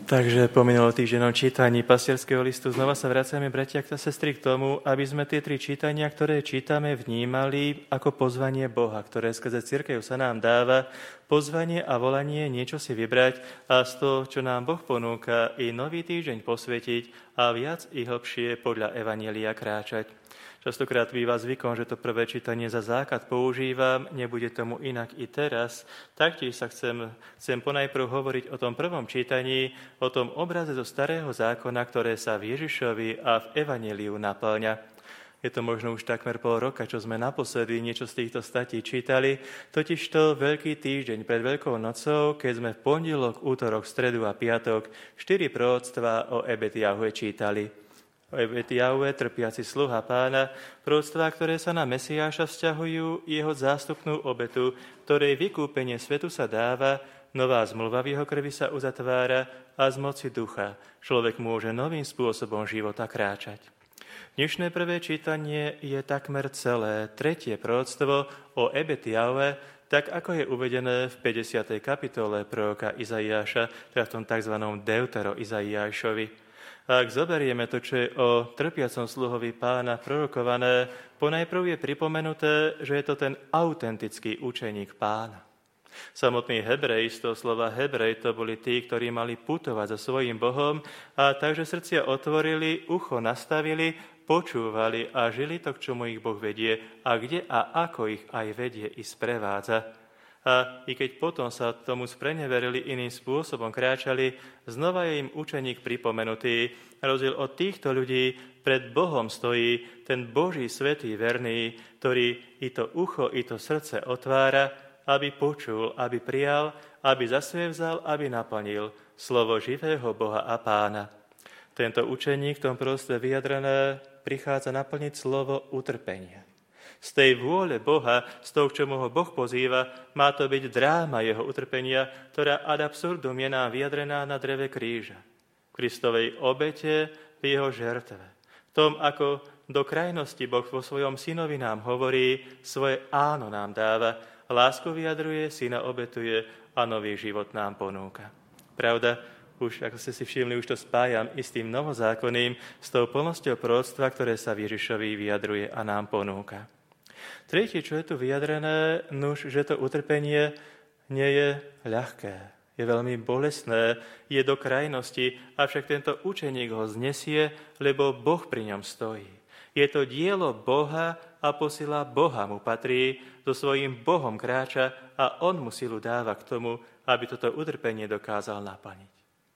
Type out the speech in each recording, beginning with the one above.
Takže po minulotýždennom čítaní pastierského listu znova sa vraciame, bratia a sestry, k tomu, aby sme tie 3 čítania, ktoré čítame, vnímali ako pozvanie Boha, ktoré skrze cirkev sa nám dáva, pozvanie a volanie niečo si vybrať a z toho, čo nám Boh ponúka, i nový týždeň posvetiť a viac i hlbšie podľa evanjelia kráčať. Častokrát býva zvykom, že to prvé čítanie za základ používam, nebude tomu inak i teraz. Taktiež sa chcem ponajprv hovoriť o tom prvom čítaní, o tom obraze zo Starého zákona, ktoré sa v Ježišovi a v evanjeliu naplňa. Je to možno už takmer pol roka, čo sme naposledy niečo z týchto statí čítali, totižto Veľký týždeň pred Veľkou nocou, keď sme v pondelok, útorok, stredu a piatok 4 proroctvá o Ebed-Jahve čítali. O Ebed-Jahve, trpiaci sluha Pána, proroctvá, ktoré sa na Mesiáša vzťahujú, jeho zástupnú obetu, ktorej vykúpenie svetu sa dáva, nová zmluva v jeho krvi sa uzatvára a z moci ducha človek môže novým spôsobom života kráčať. Dnešné prvé čítanie je takmer celé 3. proroctvo o Ebed-Jahve, tak ako je uvedené v 50. kapitole proroka Izaiáša, teda v tom tzv. Deutero Izaiášovi. Ak zoberieme to, čo je o trpiacom sluhovi Pána prorokované, ponajprv je pripomenuté, že je to ten autentický učeník Pána. Samotný Hebrej, z toho slova Hebrej, to boli tí, ktorí mali putovať za svojím Bohom a takže srdcia otvorili, ucho nastavili, počúvali a žili to, k čomu ich Boh vedie a kde a ako ich aj vedie i sprevádza. A i keď potom sa tomu spreneverili, iným spôsobom kráčali, znova je im učeník pripomenutý. Rozdiel od týchto ľudí pred Bohom stojí ten Boží svätý verný, ktorý i to ucho, i to srdce otvára, aby počul, aby prijal, aby zasvievzal, aby naplnil slovo živého Boha a Pána. Tento učeník v tom proste vyjadrené prichádza naplniť slovo utrpenia. Z tej vôle Boha, z toho, k čomu ho Boh pozýva, má to byť dráma jeho utrpenia, ktorá ad absurdum je nám vyjadrená na dreve kríža. V Kristovej obete, v jeho žertve. V tom, ako do krajnosti Boh vo svojom synovi nám hovorí, svoje áno nám dáva, lásku vyjadruje, syna obetuje a nový život nám ponúka. Pravda, už, ako ste si všimli, už to spájam i s tým novozákonným, s tou plnosťou proroctva, ktoré sa v Ježišovi vyjadruje a nám ponúka. Tretie, čo je tu vyjadrené, že to utrpenie nie je ľahké, je veľmi bolestné, je do krajnosti, avšak tento učeník ho znesie, lebo Boh pri ňom stojí. Je to dielo Boha a posila Boha mu patrí, so svojím Bohom kráča a on mu silu dáva k tomu, aby toto utrpenie dokázal naplniť.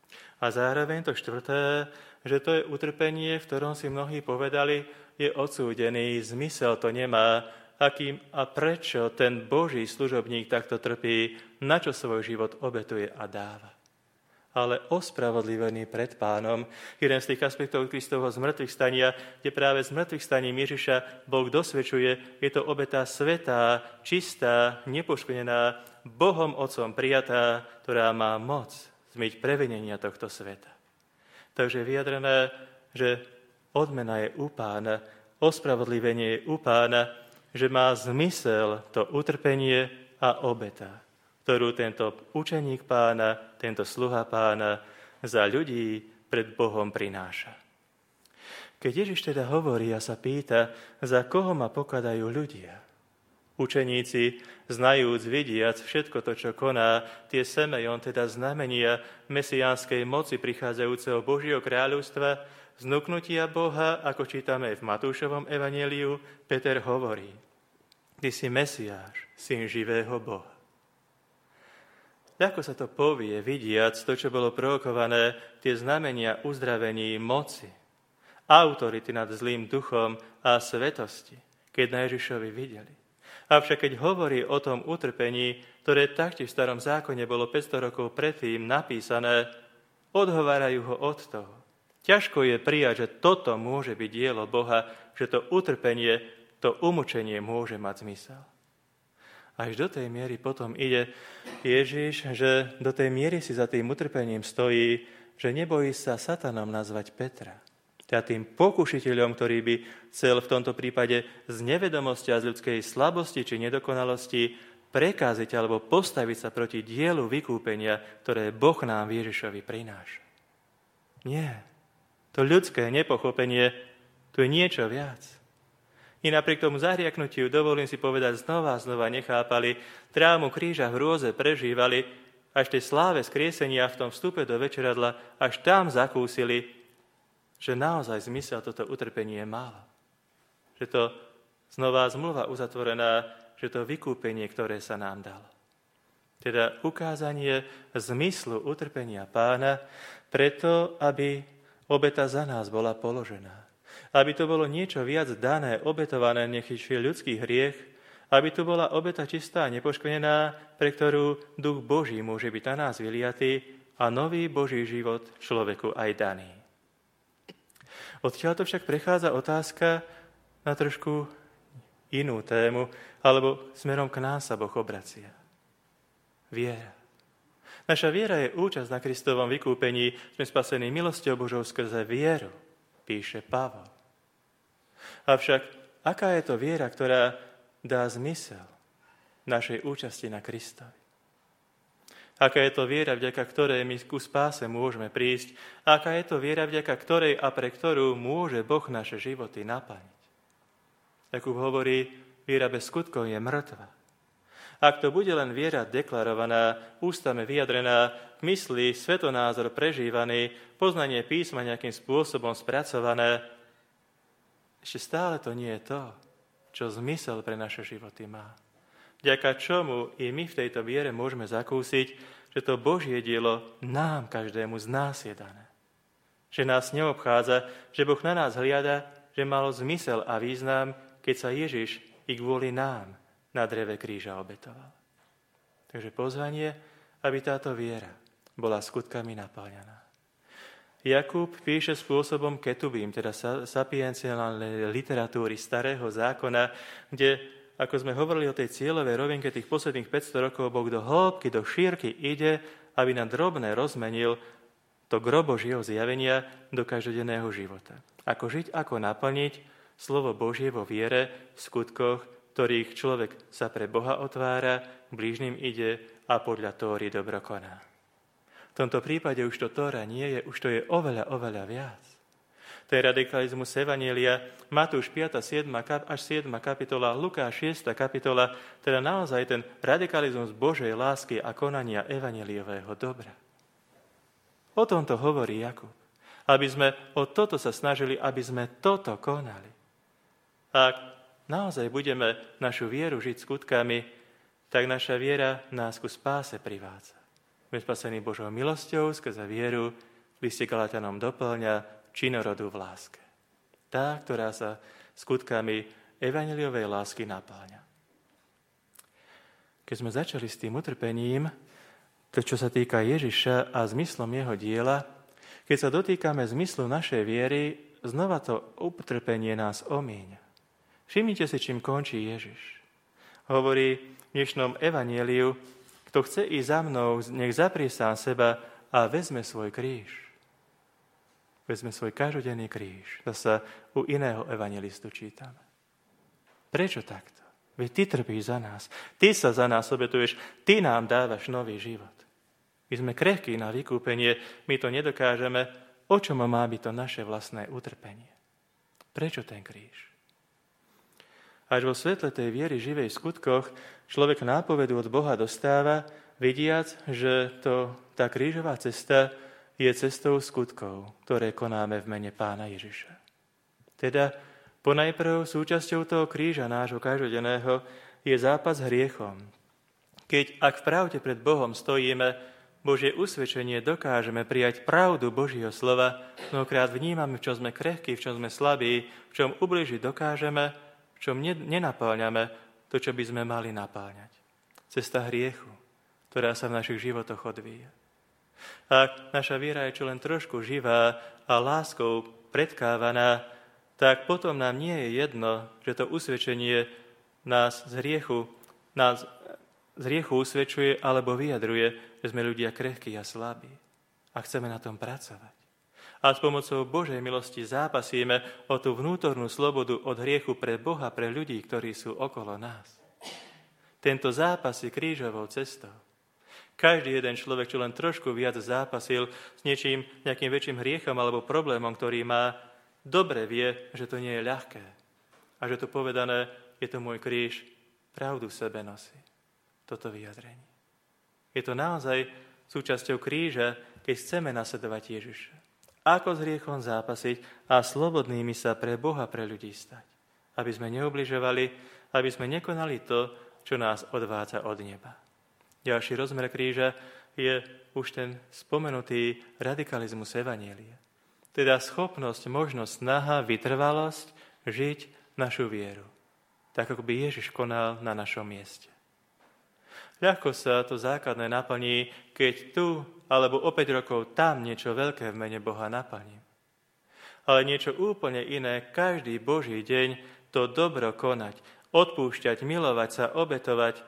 A zároveň to štvrté, že to je utrpenie, v ktorom si mnohí povedali, je odsúdený, zmysel to nemá, akým a prečo ten Boží služobník takto trpí, na čo svoj život obetuje a dáva. Ale ospravodlivený pred Pánom, jeden z tých aspektov Kristovho zmŕtvychstania, kde práve zmŕtvychstaním Ježiša Boh dosvedčuje, je to obeta svätá, čistá, nepoškvrnená, Bohom Otcom prijatá, ktorá má moc zmyť previnenia tohto sveta. Takže vyjadrené, že odmena je u Pána, ospravodlivenie je u Pána, že má zmysel to utrpenie a obeta, ktorú tento učeník Pána, tento sluha Pána za ľudí pred Bohom prináša. Keď Ježiš teda hovorí a sa pýta, za koho ma pokladajú ľudia, učeníci, znajúc, vidiac všetko to, čo koná, tie semejon, teda znamenia mesiánskej moci prichádzajúceho Božieho kráľovstva, znuknutia Boha, ako čítame v Matúšovom evanjeliu, Peter hovorí: Ty si Mesiáš, syn živého Boha. Ako sa to povie, vidiac to, čo bolo prorokované, tie znamenia uzdravení moci, autority nad zlým duchom a svetosti, keď na Ježišovi videli. Avšak keď hovorí o tom utrpení, ktoré taktiež v starom zákone bolo 500 rokov predtým napísané, odhovárajú ho od toho. Ťažko je prijať, že toto môže byť dielo Boha, že to utrpenie, to umúčenie môže mať zmysel. Až do tej miery potom ide Ježiš, že do tej miery si za tým utrpením stojí, že nebojí sa satanom nazvať Petra. Teda tým pokušiteľom, ktorý by chcel v tomto prípade z nevedomosti a z ľudskej slabosti či nedokonalosti prekáziť alebo postaviť sa proti dielu vykúpenia, ktoré Boh nám Ježišovi prináša. Nie. To ľudské nepochopenie, tu je niečo viac. I napriek tomu zahriaknutiu, dovolím si povedať, znova a znova nechápali, drámu kríža v hrôze prežívali, až tej sláve skriesenia v tom vstupe do večeradla, až tam zakúsili, že naozaj zmysel toto utrpenie malo. Že to znova zmluva uzatvorená, že to vykúpenie, ktoré sa nám dalo. Teda ukázanie zmyslu utrpenia Pána, preto, aby obeta za nás bola položená. Aby to bolo niečo viac dané, obetované, nech je ľudský hriech, aby tu bola obeta čistá a nepoškvrnená, pre ktorú Duch Boží môže byť na nás vyliatý a nový Boží život človeku aj daný. Odtiaľ to však prechádza otázka na trošku inú tému, alebo smerom k nám sa Boh obracia. Viera. Naša viera je účasť na Kristovom vykúpení, sme spasení milosťou Božou skrze vieru, píše Pavol. Avšak, aká je to viera, ktorá dá zmysel našej účasti na Kristovi? Aká je to viera, vďaka ktorej my ku spáse môžeme prísť? Aká je to viera, vďaka ktorej a pre ktorú môže Boh naše životy naplniť? Jakub hovorí, viera bez skutkov je mŕtva. Ak to bude len viera deklarovaná, ústami vyjadrená, v mysli svetonázor prežívaný, poznanie písma nejakým spôsobom spracované, ešte stále to nie je to, čo zmysel pre naše životy má. Vďaka čomu i my v tejto viere môžeme zakúsiť, že to Božie dielo nám, každému z nás je dané. Že nás neobchádza, že Boh na nás hliada, že malo zmysel a význam, keď sa Ježiš i kvôli nám na dreve kríža obetoval. Takže pozvanie, aby táto viera bola skutkami napáľaná. Jakub píše spôsobom ketubím, teda sapienciálnej literatúry starého zákona, kde, ako sme hovorili o tej cieľovej rovinke tých posledných 500 rokov, Boh do hĺbky, do šírky ide, aby na drobné rozmenil to gro Božieho zjavenia do každodenného života. Ako žiť, ako naplniť slovo Božie vo viere, v skutkoch, ktorých človek sa pre Boha otvára, k blížnym ide a podľa Tóry dobro koná. V tomto prípade už to Tóra nie je, už to je oveľa, oveľa viac. Ten radikalizmus Evanjelia, Matúš 5. 7. až 7. kapitola, Lukáš 6. kapitola, teda naozaj ten radikalizmus Božej lásky a konania evanjeliového dobra. O tomto hovorí Jakub. Aby sme o toto sa snažili, aby sme toto konali. Ak naozaj budeme našu vieru žiť skutkami, tak naša viera nás ku spáse privádza. Sme spasení Božou milosťou skrze vieru, v liste Galatianom doplňa činorodu v láske. Tá, ktorá sa skutkami evanjeliovej lásky napáľa. Keď sme začali s tým utrpením, to, čo sa týka Ježiša a zmyslom jeho diela, keď sa dotýkame zmyslu našej viery, znova to utrpenie nás omíňa. Všimnite si, čím končí Ježiš. Hovorí v dnešnom evanjeliu, kto chce ísť za mnou, nech zaprie sám seba a vezme svoj kríž. Vezme svoj každodenný kríž. Zasa u iného evanjelistu čítame. Prečo takto? Veď ty trpíš za nás. Ty sa za nás obetuješ. Ty nám dávaš nový život. My sme krehkí na vykúpenie. My to nedokážeme. O čom má byť to naše vlastné utrpenie? Prečo ten kríž? Až vo svetle tej viery živej v skutkoch človek nápovedu od Boha dostáva, vidiac, že tá krížová cesta je cestou skutkov, ktoré konáme v mene Pána Ježiša. Teda ponajprv súčasťou toho kríža nášho každodenného je zápas s hriechom. Keď ak v pravde pred Bohom stojíme, Božie usvedčenie dokážeme prijať pravdu Božieho slova, mnohokrát vnímame, v čom sme krehkí, v čom sme slabí, v čom ubližiť dokážeme, v čom nenapáľame to, čo by sme mali napáľať. Cesta hriechu, ktorá sa v našich životoch odvíja. Ak naša viera je čo len trošku živá a láskou predkávaná, tak potom nám nie je jedno, že to usvedčenie nás z hriechu usvedčuje alebo vyjadruje, že sme ľudia krehkí a slabí. A chceme na tom pracovať. A s pomocou Božej milosti zápasíme o tú vnútornú slobodu od hriechu pre Boha, pre ľudí, ktorí sú okolo nás. Tento zápas je krížovou cestou. Každý jeden človek, čo len trošku viac zápasil s niečím, nejakým väčším hriechom alebo problémom, ktorý má, dobre vie, že to nie je ľahké. A že to povedané, je to môj kríž, pravdu v sebe nosí. Toto vyjadrenie. Je to naozaj súčasťou kríža, keď chceme nasledovať Ježiša. Ako s hriechom zápasiť a slobodnými sa pre Boha, pre ľudí stať. Aby sme neubližovali, aby sme nekonali to, čo nás odvádza od neba. Ďalší rozmer kríža je už ten spomenutý radikalizmus evanjelia. Teda schopnosť, možnosť, snaha, vytrvalosť žiť našu vieru. Tak, ako by Ježiš konal na našom mieste. Ľahko sa to základné naplní, keď tu alebo o 5 rokov tam niečo veľké v mene Boha naplním. Ale niečo úplne iné, každý Boží deň to dobro konať, odpúšťať, milovať sa, obetovať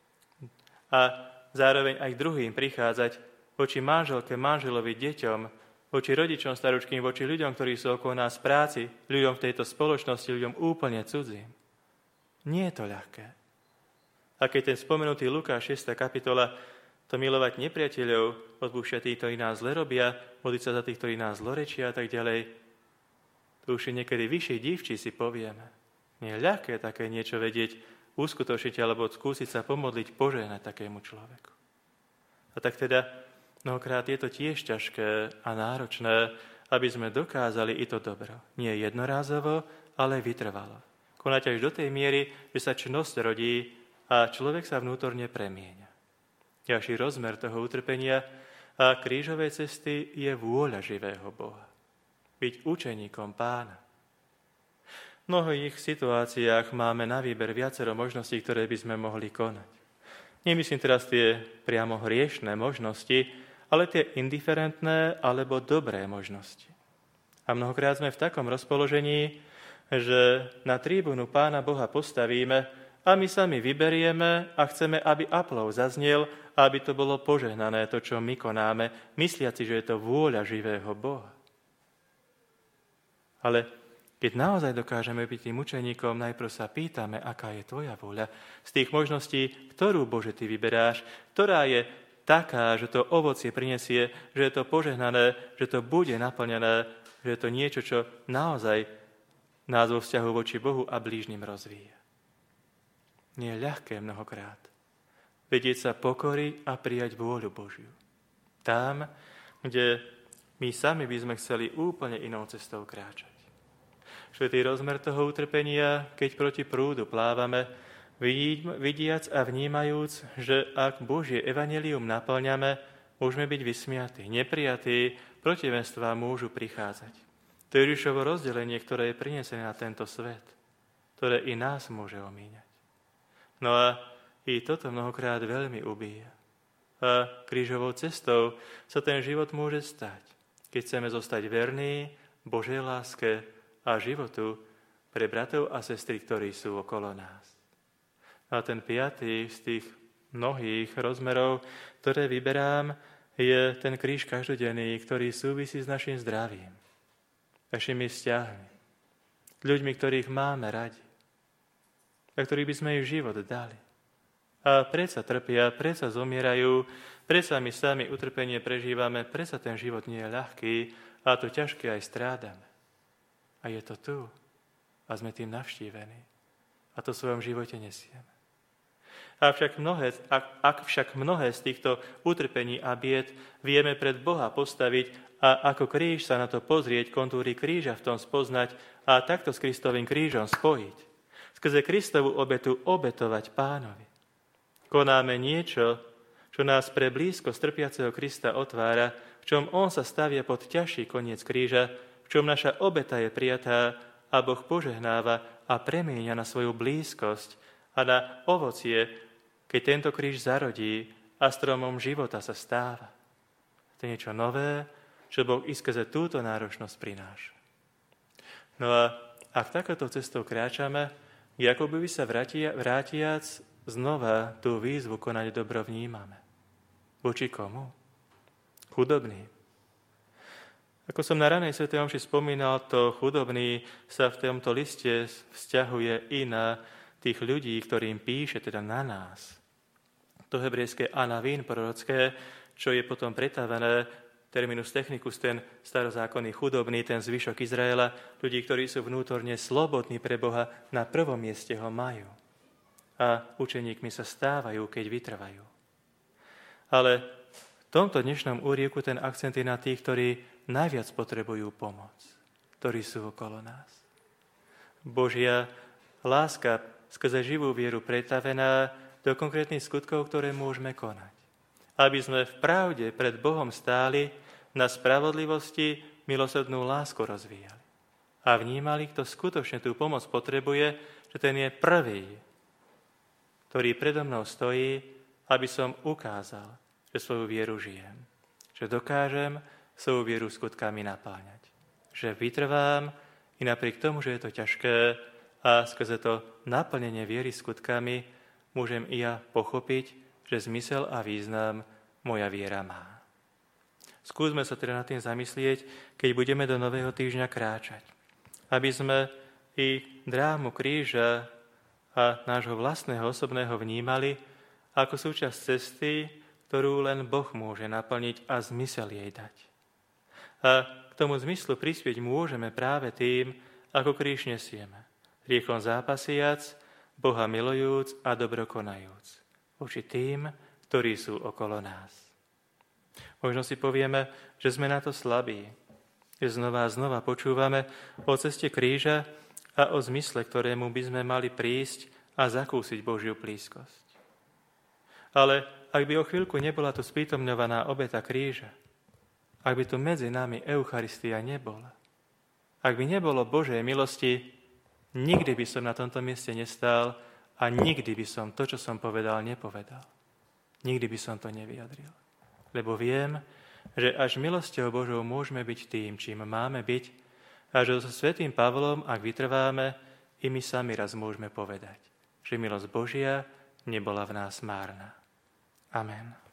a zároveň aj k druhým prichádzať voči manželke, manželovi, deťom, voči rodičom staručkým, voči ľuďom, ktorí sú okolo nás v práci, ľuďom v tejto spoločnosti, ľuďom úplne cudzím. Nie je to ľahké. A keď ten spomenutý Lukáš 6. kapitola, to milovať nepriateľov, odpúšťať tých, ktorí nás zle robia, modliť sa za tých, ktorí nás zlorečia a tak ďalej, to už je niekedy vyšší divčí, si povieme. Nie je ľahké také niečo vedieť, uskutočniť alebo skúsiť sa pomodliť, požehnať takému človeku. A tak teda mnohokrát je to tiež ťažké a náročné, aby sme dokázali i to dobro. Nie jednorázovo, ale vytrvalo. Konať až do tej miery, že sa čnosť rodí a človek sa vnútorne premieňa. Ďalší rozmer toho utrpenia a krížovej cesty je vôľa živého Boha. Byť učeníkom Pána. V mnohých situáciách máme na výber viacero možností, ktoré by sme mohli konať. Nemyslím teraz tie priamo hriešné možnosti, ale tie indiferentné alebo dobré možnosti. A mnohokrát sme v takom rozpoložení, že na tribúnu Pána Boha postavíme a my sami vyberieme a chceme, aby aplov zaznel a aby to bolo požehnané, to, čo my konáme, mysliaci, že je to vôľa živého Boha. Ale keď naozaj dokážeme byť tým učeníkom, najprv sa pýtame, aká je tvoja vôľa. Z tých možností, ktorú, Bože, ty vyberáš, ktorá je taká, že to ovocie prinesie, že je to požehnané, že to bude naplnené, že je to niečo, čo naozaj nás vo vzťahu voči Bohu a blížnym rozvíja. Nie je ľahké mnohokrát vedieť sa pokoriť a prijať vôľu Božiu. Tam, kde my sami by sme chceli úplne inou cestou kráčať. Svätý rozmer toho utrpenia, keď proti prúdu plávame, vidiac a vnímajúc, že ak Božie evanjelium naplňame, môžeme byť vysmiatí, neprijatí, protivenstvá môžu prichádzať. To je Ježišovo rozdelenie, ktoré je prinesené na tento svet, ktoré i nás môže omíňať. No a i toto mnohokrát veľmi ubíja. A krížovou cestou sa ten život môže stať, keď chceme zostať verní Božej láske a životu pre bratov a sestry, ktorí sú okolo nás. A ten 5. z tých mnohých rozmerov, ktoré vyberám, je ten kríž každodenný, ktorý súvisí s našim zdravím, našimi vzťahmi, ľuďmi, ktorých máme radi, a ktorých by sme ich život dali. A predsa trpia, predsa zomierajú, predsa my sami utrpenie prežívame, predsa ten život nie je ľahký a to ťažké aj strádame. A je to tu. A sme tým navštívení. A to v svojom živote nesieme. Ak však mnohé z týchto utrpení a bied vieme pred Boha postaviť a ako kríž sa na to pozrieť, kontúry kríža v tom spoznať a takto s Kristovým krížom spojiť. Skrze Kristovu obetu obetovať Pánovi. Konáme niečo, čo nás pre blízko strpiaceho Krista otvára, v čom on sa stavia pod ťažší koniec kríža, v čom naša obeta je prijatá a Boh požehnáva a premieňa na svoju blízkosť a na ovocie, keď tento kríž zarodí a stromom života sa stáva. To je niečo nové, čo Boh i skrze túto náročnosť prináša. No a ak takáto cestou kráčame, Jakobovi sa vrátiac znova tú výzvu konať dobro vnímame. Voči komu? Chudobný. Ako som na ranej svätej omši spomínal, to chudobný sa v tomto liste vzťahuje i na tých ľudí, ktorým píše, teda na nás. To hebrejské anavin prorocké, čo je potom pretavené terminus technicus, ten starozákonný chudobný, ten zvyšok Izraela, ľudí, ktorí sú vnútorne slobodní pre Boha, na prvom mieste ho majú. A učeníkmi sa stávajú, keď vytrvajú. Ale v tomto dnešnom úrivku ten akcent je na tých, ktorí najviac potrebujú pomoc, ktorí sú okolo nás. Božia láska skrze živú vieru pretavená do konkrétnych skutkov, ktoré môžeme konať. Aby sme v pravde pred Bohom stáli, na spravodlivosti milosrdnú lásku rozvíjali. A vnímali, kto skutočne tú pomoc potrebuje, že ten je prvý, ktorý predo mnou stojí, aby som ukázal, že svoju vieru žijem. Že dokážem svoju vieru skutkami napáňať. Že vytrvám i napriek tomu, že je to ťažké a skrze to naplnenie viery skutkami môžem i ja pochopiť, že zmysel a význam moja viera má. Skúsme sa teda nad tým zamyslieť, keď budeme do nového týždňa kráčať. Aby sme i drámu kríža a nášho vlastného osobného vnímali ako súčasť cesty, ktorú len Boh môže naplniť a zmysel jej dať. A k tomu zmyslu prispieť môžeme práve tým, ako kríž nesieme. Rýchlom zápasiac, Boha milujúc a dobrokonajúc. Voči tým, ktorí sú okolo nás. Možno si povieme, že sme na to slabí. Že znova a znova počúvame o ceste kríža a o zmysle, ktorému by sme mali prísť a zakúsiť Božiu blízkosť. Ale ak by o chvíľku nebola tu sprítomňovaná obeta kríža, ak by tu medzi nami Eucharistia nebola, ak by nebolo Božej milosti, nikdy by som na tomto mieste nestál a nikdy by som to, čo som povedal, nepovedal. Nikdy by som to nevyjadril. Lebo viem, že až milosťou Božou môžeme byť tým, čím máme byť, a že so svätým Pavlom, ak vytrváme, i my sami raz môžeme povedať, že milosť Božia nebola v nás márna. Amen.